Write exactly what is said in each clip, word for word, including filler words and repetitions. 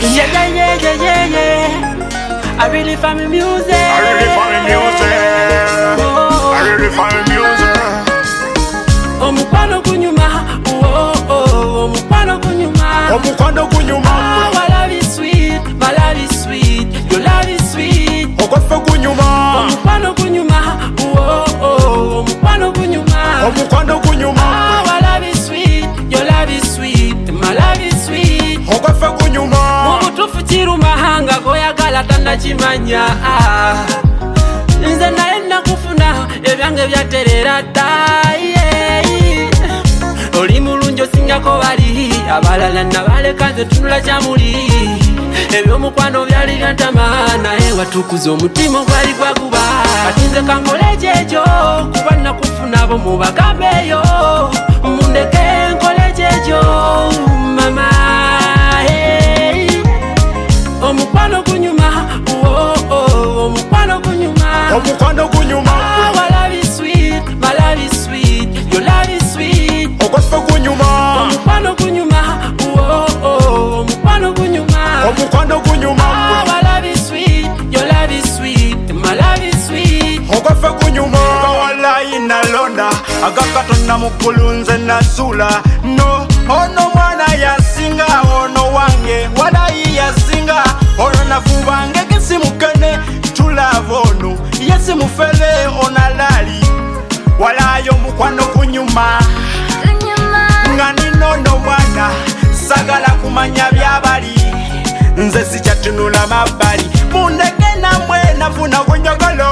Yeah, yeah, yeah, yeah, yeah, yeah. I really find me music. I really find me music. Oh. I really find me music. Omukwano kunyuma, oh oh, omukwano kunyuma. Omukwano kunyuma. Ah, my love is sweet, my love is sweet, your love is sweet. Okofe kunyuma. Omukwano kunyuma, oh oh, omukwano kunyuma. Omukwano kunyuma. Ah, my love is sweet, your love is sweet, my love is sweet. Okofe kunyuma. Mubutufu kirumahanga goyagala tannakimanya. Nze naye nakufuna ebyange byaterera dda. Oli mulungi osingako bali abalala nabaleka nze tunula kyamuli. Ebyomukwano byali byantama naye watukuza omutima gwali gwaguba. Kati nze kankole kyekyo kuba nakufuna bo mu bagambe eyo. Mundeke nkole kyekyo mama. Hey. Omukwano kunyuma, oh oh, omukwano kunyuma. Omukwano kunyuma. Ah, my love is sweet, my love is sweet, your love is sweet. Okofe kunyuma. Omukwano kunyuma, oh oh, omukwano kunyuma. Omukwano kunyuma. Ah, my love is sweet, your love is sweet, my love is sweet. Okofe kunyuma. Kawalayi nalonda agakatonda mukulu nze nasula. No, ono mwana yasinga ono wange walayi yasinga. Ono nafubange kisimukene tulava ono yesimufele onalali. Walayi omukwano kunyuma. Nga ninono mwana sagala kumanya byabali. Nze sijjatunula mabbali. Mundeke namwe nafuna kunjagala.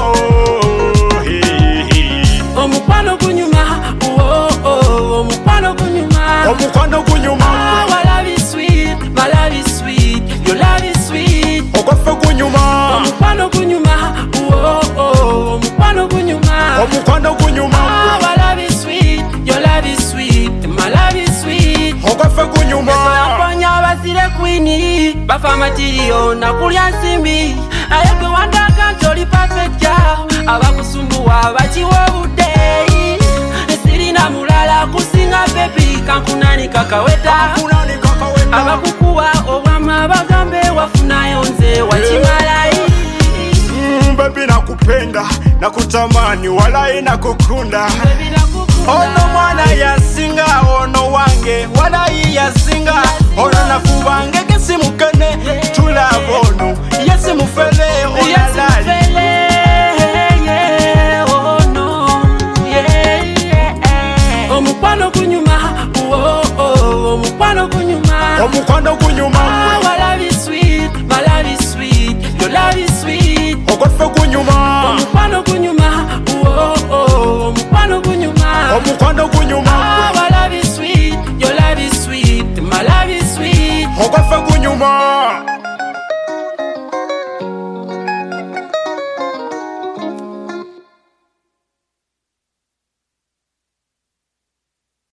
Omukwano kunyuma, oh oh, omukwano kunyuma. Omukwano kunyuma. Ah, my love is sweet, my love is sweet, your love is sweet. Okofe kunyuma. Omukwano kunyuma, oh oh, omukwano kunyuma. Omukwano kunyuma. Ah, my love is sweet, your love is sweet, my love is sweet. Okofe kunyuma. Naponya abasire kwini bafa amatirio nakulya nsimbi. Naye gwe wandaka nti oli perfect girl. Abakusumbuwa bakiwa obudde. Sirina mulala kusinga baby kankunani kakaweta. Kunani kakaweta. Abakukuwa obwama bagambe wafunayo nze wakimalayi. Mm, baby nakupenda nakutamani walayi nakukunda. Baby nakukunda. Ono mwana yasinga ono wange walayi yasinga. Ono nafubange kisimukene tulava ono yesimufele onalali. Yesifele, yeah, oh no, yeah, yeah. Omukwano kunyuma, oh oh, omukwano kunyuma. Omukwano kunyuma.